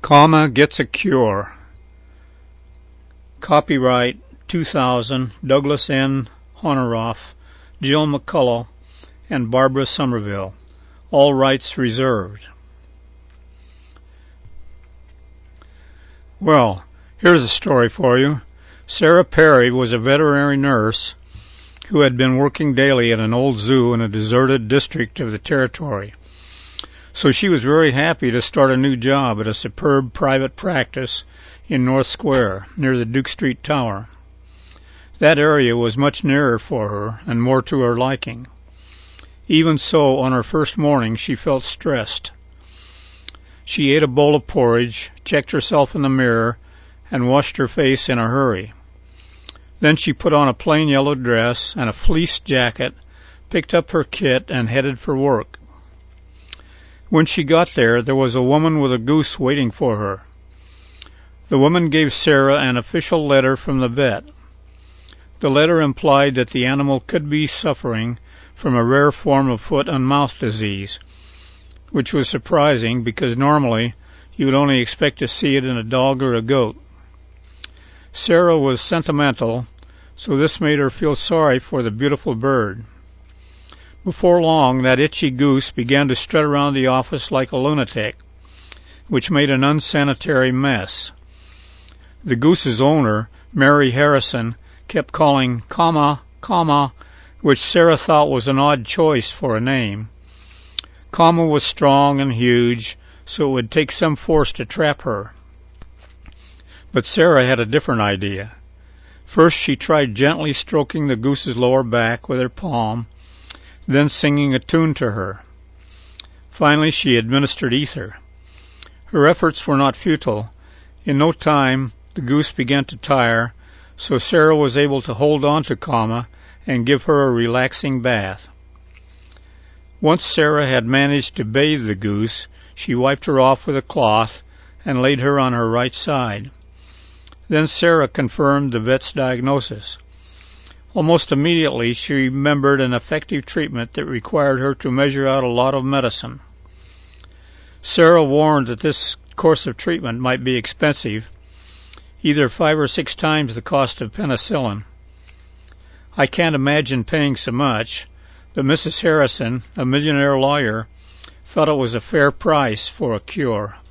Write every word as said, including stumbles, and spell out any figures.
Comma Gets a Cure. Copyright two thousand, Douglas N. Honoraff, Jill McCullough, and Barbara Somerville. All rights reserved. Well, here's a story for you. Sarah Perry was a veterinary nurse who had been working daily at an old zoo in a deserted district of the territory. So she was very happy to start a new job at a superb private practice in North Square, near the Duke Street Tower. That area was much nearer for her and more to her liking. Even so, on her first morning, she felt stressed. She ate a bowl of porridge, checked herself in the mirror, and washed her face in a hurry. Then she put on a plain yellow dress and a fleece jacket, picked up her kit, and headed for work. When she got there, there was a woman with a goose waiting for her. The woman gave Sarah an official letter from the vet. The letter implied that the animal could be suffering from a rare form of foot and mouth disease, which was surprising because normally you would only expect to see it in a dog or a goat. Sarah was sentimental, so this made her feel sorry for the beautiful bird. Before long, that itchy goose began to strut around the office like a lunatic, which made an unsanitary mess. The goose's owner, Mary Harrison, kept calling comma, comma, which Sarah thought was an odd choice for a name. Comma was strong and huge, so it would take some force to trap her. But Sarah had a different idea. First she tried gently stroking the goose's lower back with her palm, then singing a tune to her. Finally she administered ether. Her efforts were not futile. In no time the goose began to tire, so Sarah was able to hold on to Comma and give her a relaxing bath. Once Sarah had managed to bathe the goose, she wiped her off with a cloth and laid her on her right side. Then Sarah confirmed the vet's diagnosis. Almost immediately she remembered an effective treatment that required her to measure out a lot of medicine. Sarah warned that this course of treatment might be expensive, either five or six times the cost of penicillin. I can't imagine paying so much, but Missus Harrison, a millionaire lawyer, thought it was a fair price for a cure.